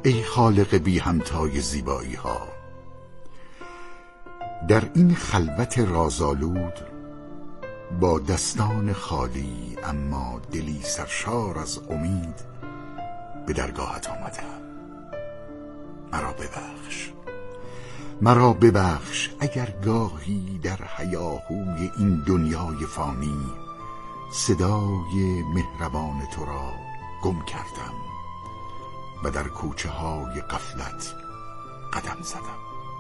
ای خالق بی همتای زیبایی ها، در این خلوت رازآلود با دستان خالی اما دلی سرشار از امید به درگاهت آمدم. مرا ببخش اگر گاهی در هیاهوی این دنیای فانی صدای مهربان تو را گم کردم و در کوچه های غفلت قدم زدم.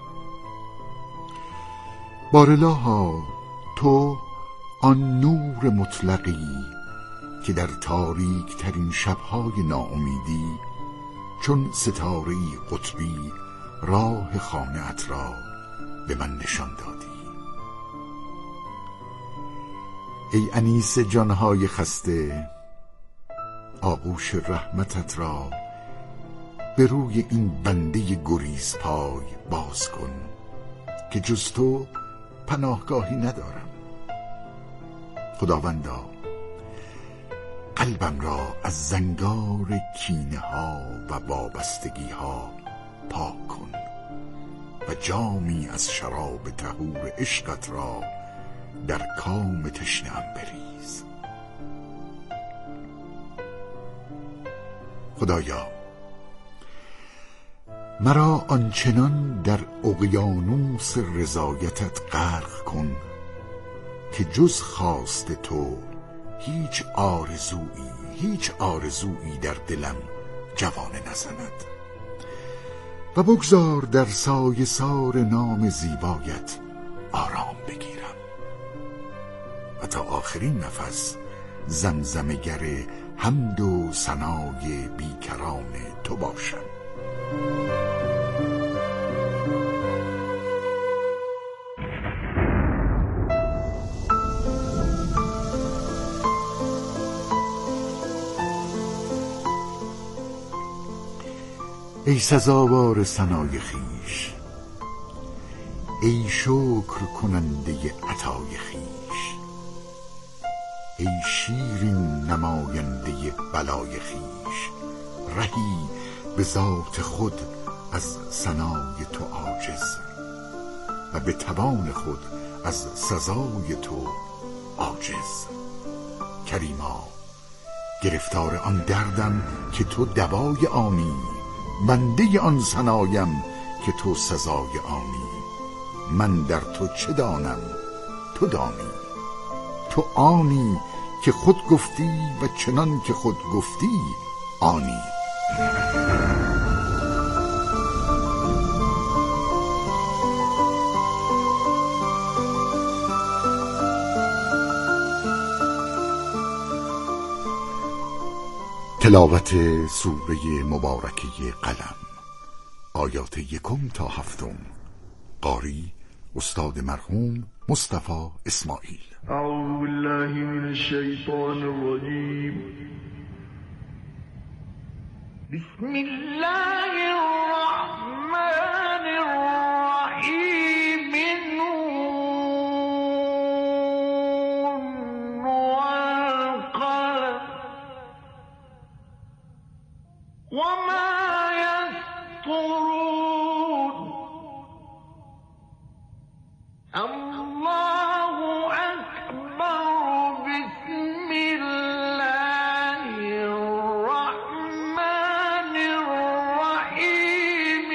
بارالها، تو آن نور مطلقی که در تاریک ترین شبهای ناامیدی چون ستاره‌ای قطبی راه خانه‌ات را به من نشان دادی. ای انیس جانهای خسته، آغوش رحمتت را به روی این بنده گریز پای باز کن که جز تو پناهگاهی ندارم. خداوندا، قلبم را از زنگار کینه ها و وابستگی ها پاک کن و جامی از شراب طهور عشقت را در کام تشنه‌ام بریز. خدایا، مرا آنچنان در اقیانوس رضایتت غرق کن که جز خواست تو هیچ آرزویی در دلم جوانه نزند و بگذار در سایه سار نام زیبایت آرام بگیرم و تا آخرین نفس زمزمه‌گر حمد و ثنای بیکران تو باشم. ای سزاوار ثنای خویش، ای شکر کننده عطای خویش، ای شیرین نماینده بلای خویش، رهی به ذات خود از ثنای تو عاجز و به توان خود از سزای تو عاجز. کریما، گرفتار آن دردم که تو دوای آنی، بنده آن ثنایم که تو سزای آنی. من در تو چه دانم تو دانی، تو آنی که خود گفتی و چنان که خود گفتی آنی. تلاوت سوره مبارکه قلم، آیات 1 تا 7. قاری استاد مرحوم مصطفی اسماعیل. اعوذ بالله من الشیطان الرجیم. بسم الله الرحمن الرحیم. نون والقلم وما يسطرون. الله أكبر. بسم الله الرحمن الرحيم.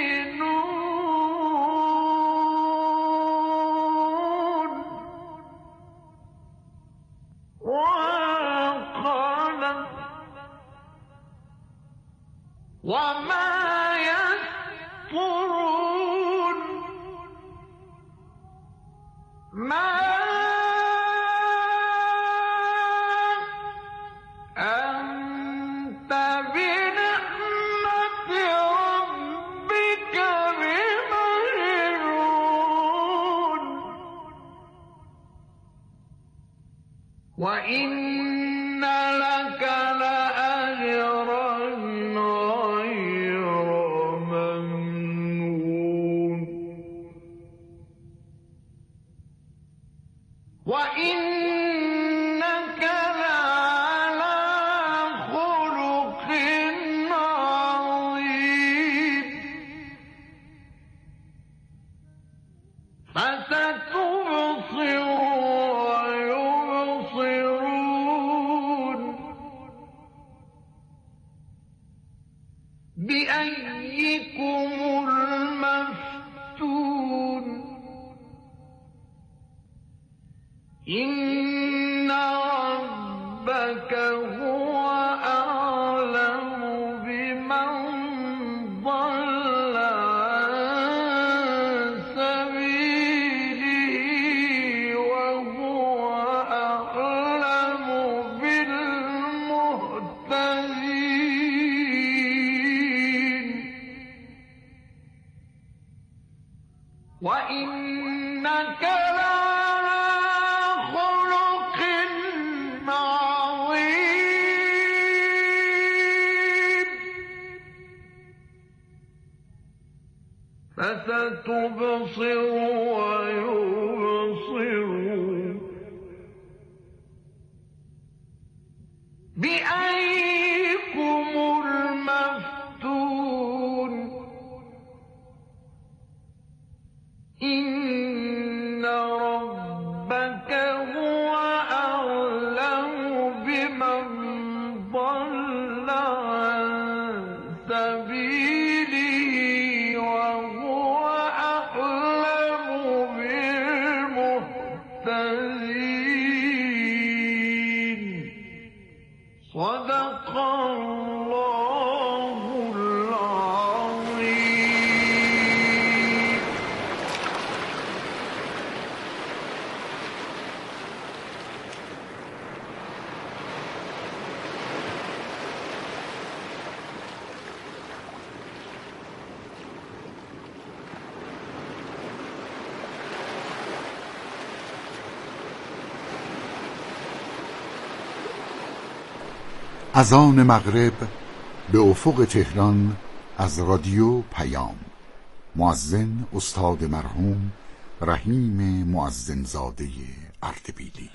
نون والقلم وما يسطرون. ما أنت بنعمة ربك بمجنون. وإن لك لأجرا غير ممنون. وإنك لعلى خلق عظيم. فستبصر ويبصرون بأيكم المفتون إن ربك هو أعلم بمن ضل عن سبيله وهو أعلم بالمهتدين وإنك لعلى خلق عظيم فستبصر ويبصرون بأيكم المفتون إن ربك هو أعلم بمن ضل عن سبيله وهو أعلم بالمهتدين صدق الله العظيم. اذان مغرب به افق تهران از رادیو پیام. مؤذن استاد مرحوم رحیم مؤذنزاده اردبیلی.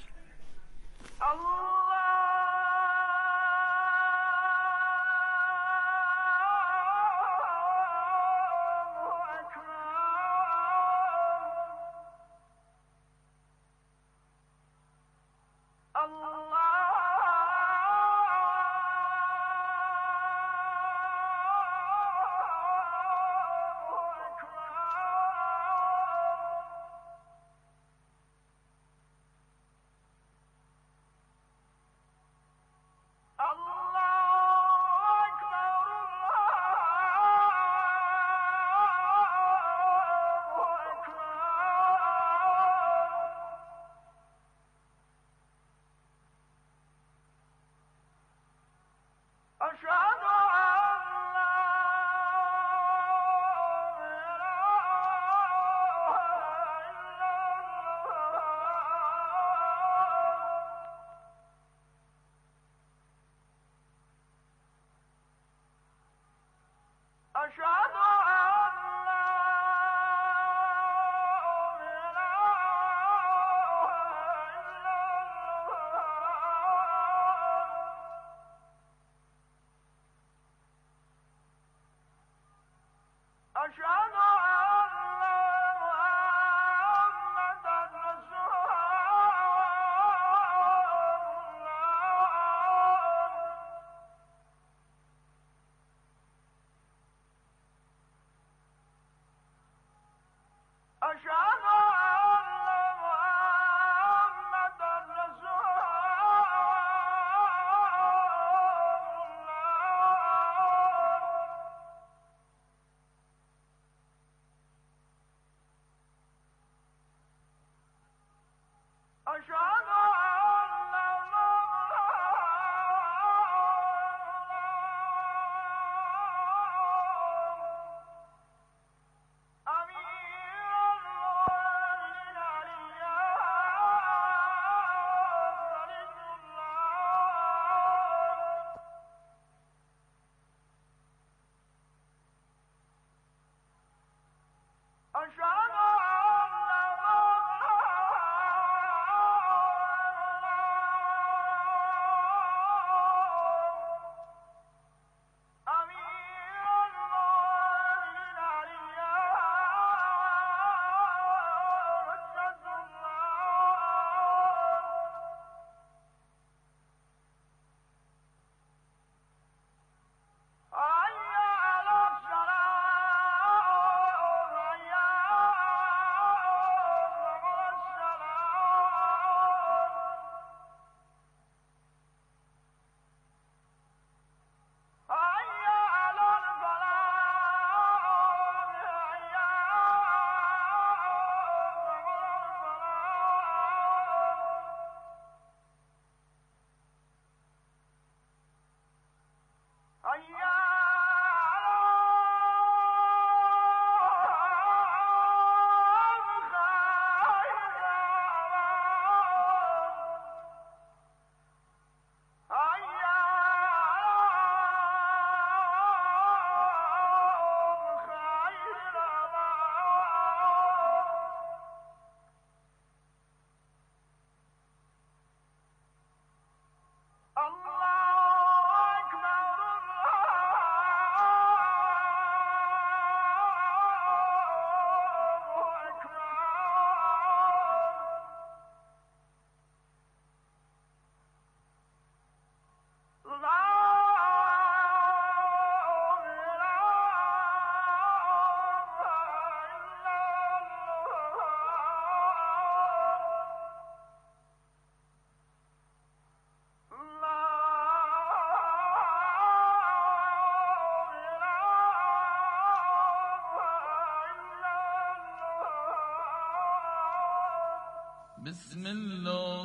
بسم الله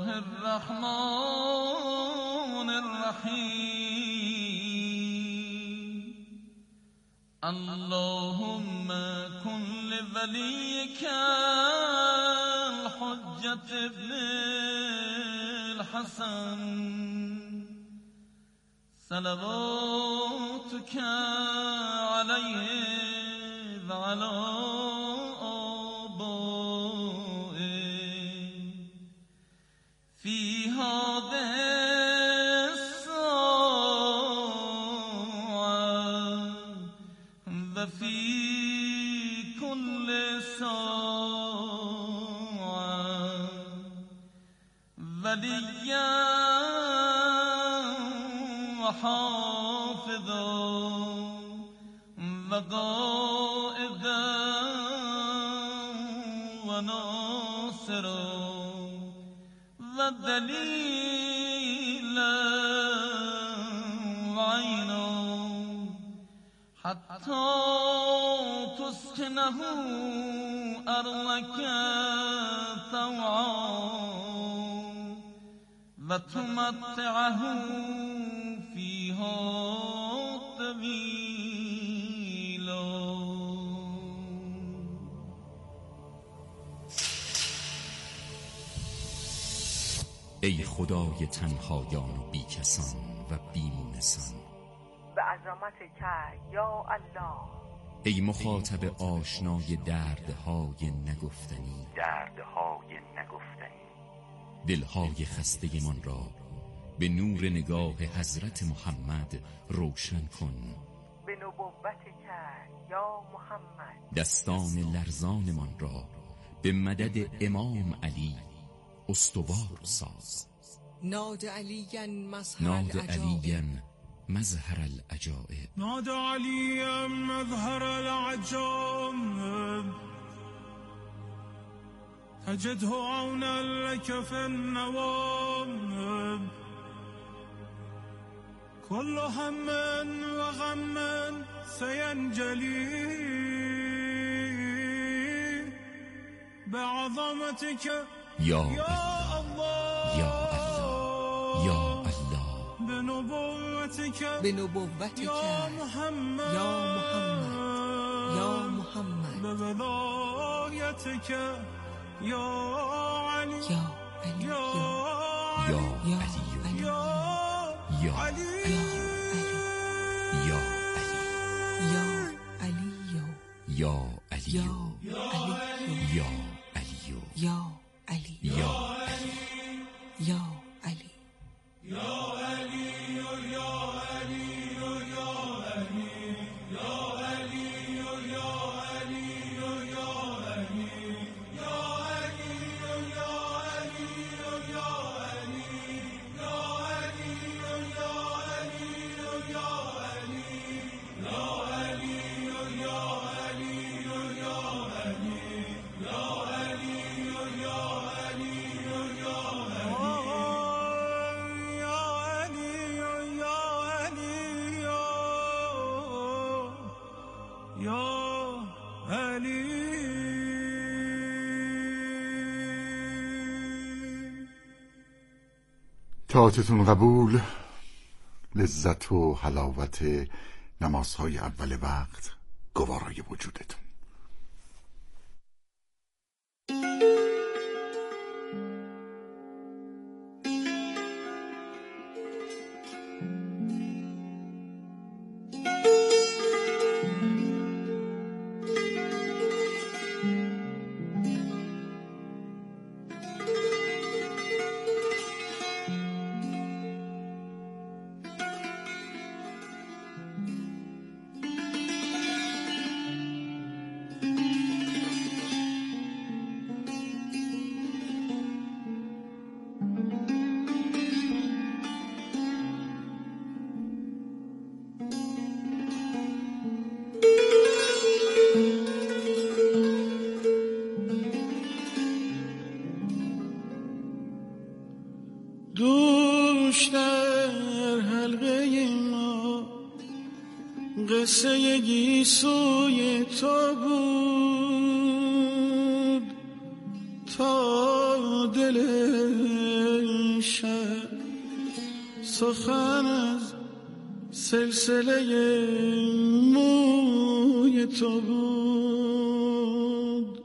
الرحمن الرحیم. اللهم کن لولیک الحجة ابن الحسن صلواتك علیه و علی في هذه الساعة وفي كل ساعة وليا وحافظا وقائدا وناصرا ودليلا وعينا حتى تسكنه أرضك طوعا وتمتعه فيها طويلا. ای خدای تنهایان و بیکسان و بیمونسان، به عظمتک یا الله. ای مخاطب آشنای دردهای نگفتنی، دلهای خسته من را به نور نگاه حضرت محمد روشن کن. به نبوتک یا محمد دستان لرزان من را به مدد امام علی استوار ساز. ناد علیاً مظهر العجائب، ناد علیاً مظهر العجائب، تجده عونا لك في النوائب، كل هم وغم سينجلي بعظمتك یا الله یا الله یا الله، به نبوتک یا محمد یا محمد، به ولایتک یا علی یا علی یا علی یا یا علی یا علی یا علی یا علی یا علی یا علی یا علی یا یا علی طاعتتون قبول. لذت و حلاوت نمازهای اول وقت گوارای وجودتون. دوش در حلقه ما قصه گیسوی تو بود تا دل شب سخن از سلسله موی تو بود.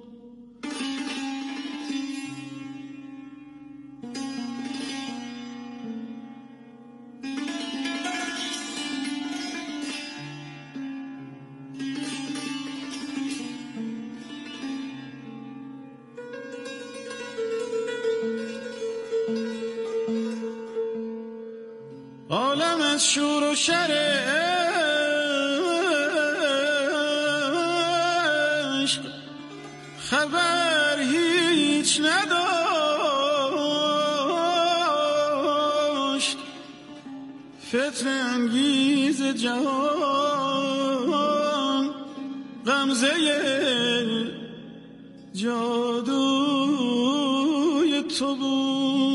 عالم از شور و شر عشق خبر هیچ نداشت، فتنه انگیز جهان غمزه جادوی تو بود.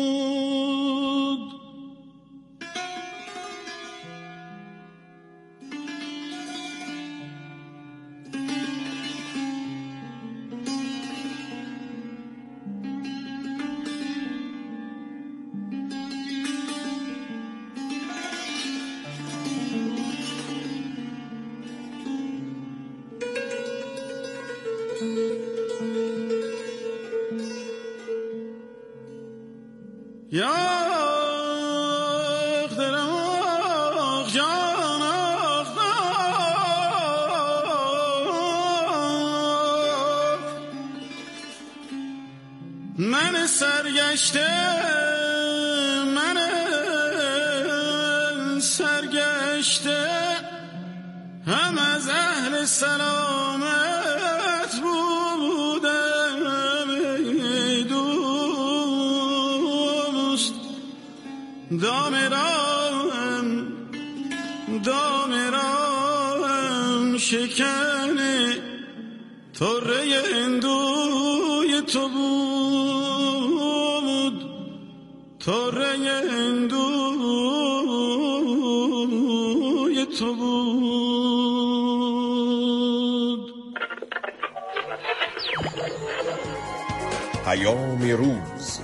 یا دلم جان من سرگشته، من سرگشته هم از اهل سلامت بودم ای دوست. دام راهم شکن طره هندوی تو بود، طره هندوی تو بود. پیام روز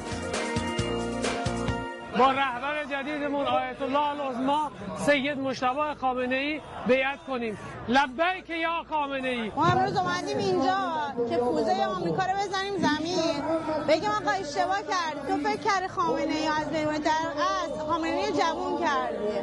با رهبر جدیدمون آیت الله العظما سید مجتبی خامنه‌ای بیعت کنیم. لبیک یا خامنه‌ای. ما امروز اومدیم اینجا که پوزه آمریکا رو بزنیم زمین، بگیم آقا اشتباه کردی، تو فکر کردی خامنه‌ای از بین از خامنه‌ای جوون کردی.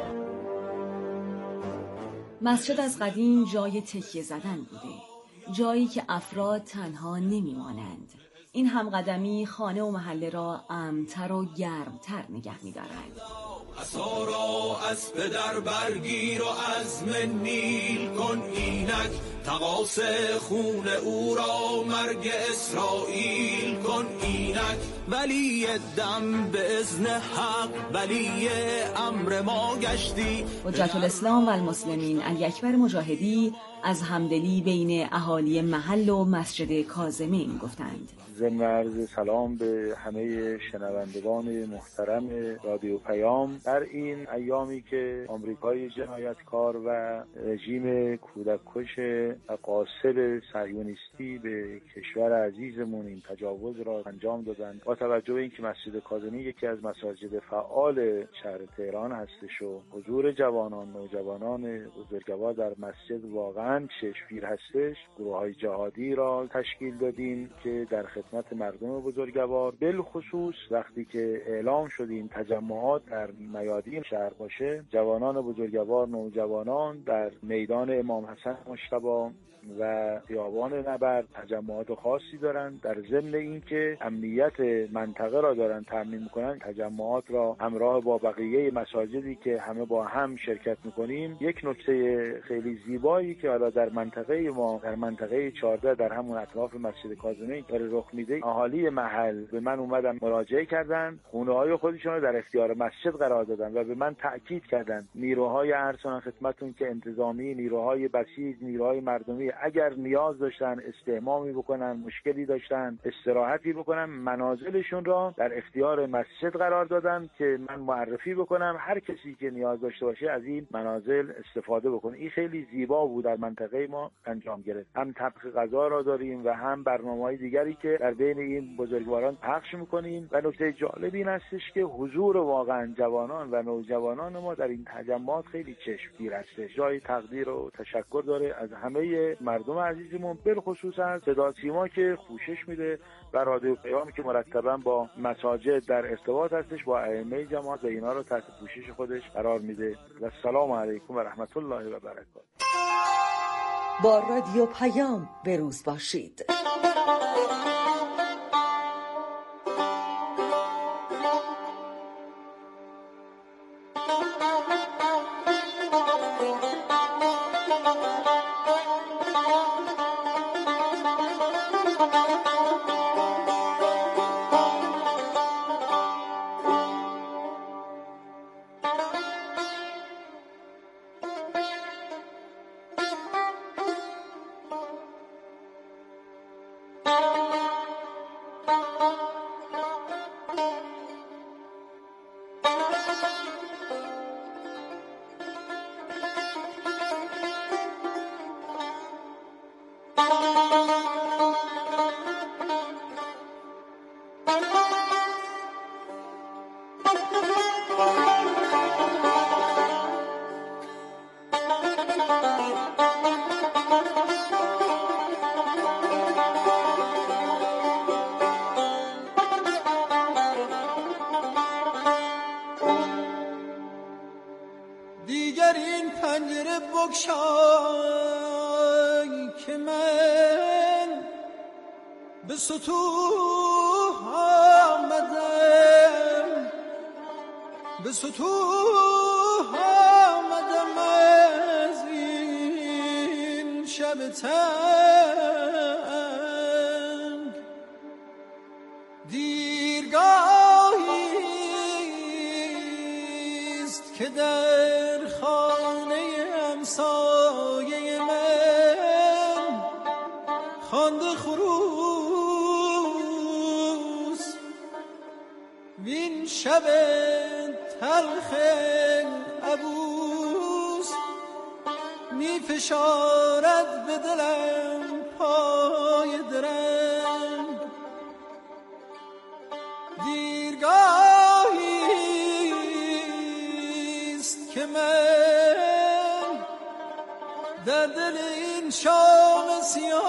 مسجد از قدیم جای تکیه زدن بوده، جایی که افراد تنها نمیمانند. این همقدمی خانه و محله را امن‌تر و گرمتر نگه می‌دارد. عصا را از پدر برگیر و عزم نیل کن اینک، تقاص خون او را مرگ اسرائیل کن اینک. ولی دم به اذن حق ولی امر ما گشتی. حجت الاسلام و المسلمین علی اکبر مجاهدی از همدلی بین اهالی محل و مسجد کاظمین گفتند. ضمن عرض سلام به همه شنوندگان محترم رادیو پیام در این ایامی که آمریکای جنایتکار و رژیم کودککش و غاصب صهیونیستی به کشور عزیزمون این تجاوز را انجام دادند. با توجه به اینکه مسجد کاظمی یکی از مساجد فعال شهر تهران هستش و حضور جوانان نوجوانان بزرگوار در مسجد واقعا چشمگیر هستش، گروه‌های جهادی را تشکیل دادیم که در خدمت مردم بزرگوار، بالخصوص وقتی که اعلام شد این تجمعات در میادین شهر باشه، جوانان بزرگوار نوجوانان در میدان امام حسن مجتبی و خیابان نبرد تجمعات خاصی دارند. در ضمن اینکه امنیت منطقه را دارن تامین میکنن، تجمعات را همراه با بقیه مساجدی که همه با هم شرکت میکنیم. یک نکته خیلی زیبایی که حالا در منطقه ما، در منطقه 14 در همون اطراف مسجد کاظمی داره رخ میده، اهالی محل به من اومدن مراجعه کردن، خونه‌های خودشون رو در اختیار مسجد قرار دادن و به من تاکید کردن نیروهای ارسان خدمتون که انتظامی، نیروهای بسیج، نیروهای مردمی اگر نیاز داشتن استحمامی بکنن، مشکلی داشتن استراحتی بکنن، منازلشون را در اختیار مسجد قرار دادن که من معرفی بکنم هر کسی که نیاز داشته باشه از این منازل استفاده بکنه. این خیلی زیبا بود در منطقه ما انجام گرفت. هم طبخ غذا را داریم و هم برنامه‌های دیگری که در بین این بزرگواران پخش می‌کنیم و نکته جالب این هستش که حضور واقعا جوانان و نوجوانان ما در این تجمعات خیلی چشمگیر هستش. جای تقدیر و تشکر داره از همه مردم عزیزمون، بالخصوص از صدا سیما که کوشش میده و رادیو پیام که مرتبا با مساجد در ارتباط هستش، با ائمه جماعت و اینا رو تحت پوشش خودش قرار میده. و السلام علیکم و رحمت الله و برکاته. با رادیو پیام به روز باشید. دیگر این پنجره بگشای که من به سطوح آمدم، به سطوح آمدم از این شب تنگ. دیرگاهیست که در خانه همسایه من خوانده خروس، وین شب تلخ عبوس می فشارد به دلم پای درنگ. دیرگاهیست که من در دل این شام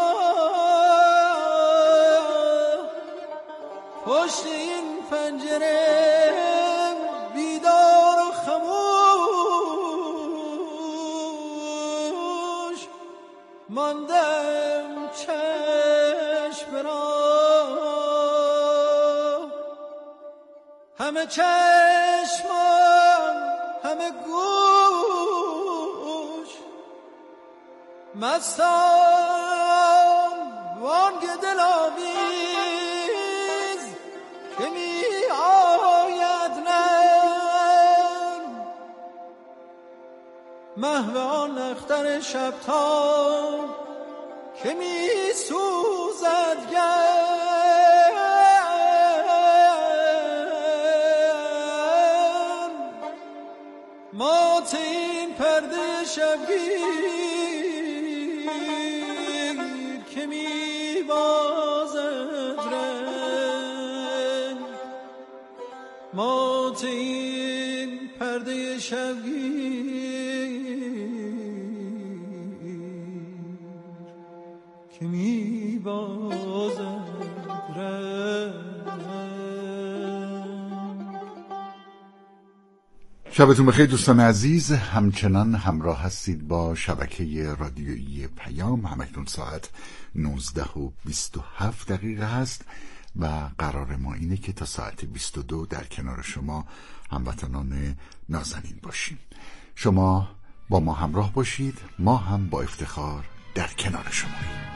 سیاه پشت این پنجره بیدار و خموش ماندم چشم را، همه چشمم همه گوش مستان وانگ دلاویز که می آید نرم، محو آن اختر شبتان که می سوزد گرم، مات این پرده شبگیر که می بازد رنگ، مات این پرده شبگیر که می بازد رنگ. شبتون بخیر دوستان عزیز، همچنان همراه هستید با شبکه رادیویی پیام. همکنون ساعت 19:27 هست و قرار ما اینه که تا ساعت 22 در کنار شما هموطنان نازنین باشیم. شما با ما همراه باشید، ما هم با افتخار در کنار شماییم.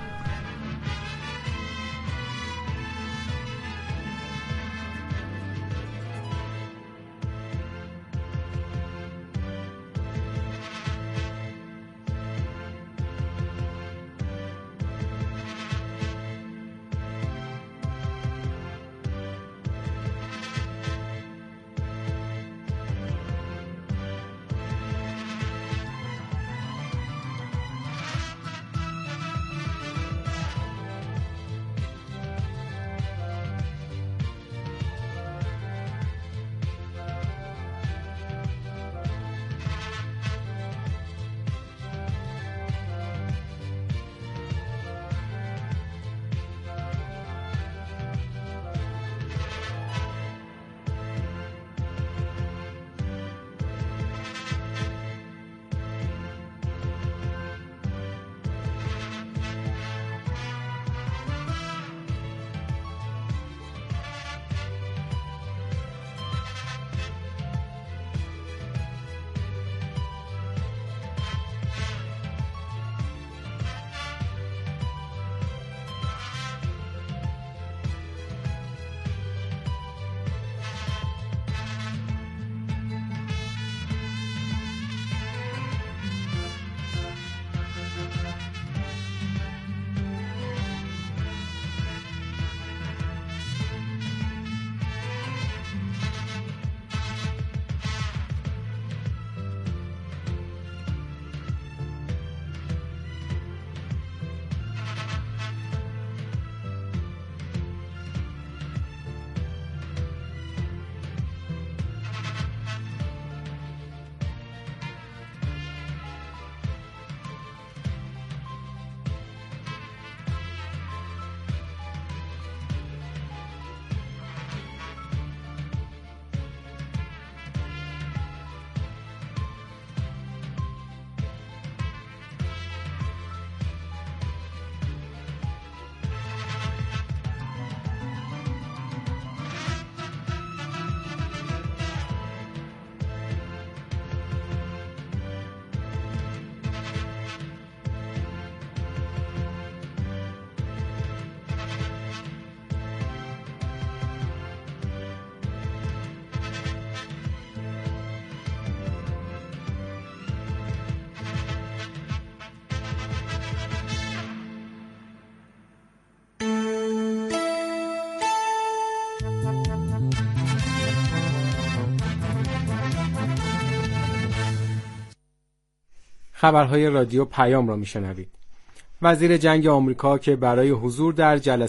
خبرهای رادیو پیام را میشنوید. وزیر جنگ آمریکا که برای حضور در جلسه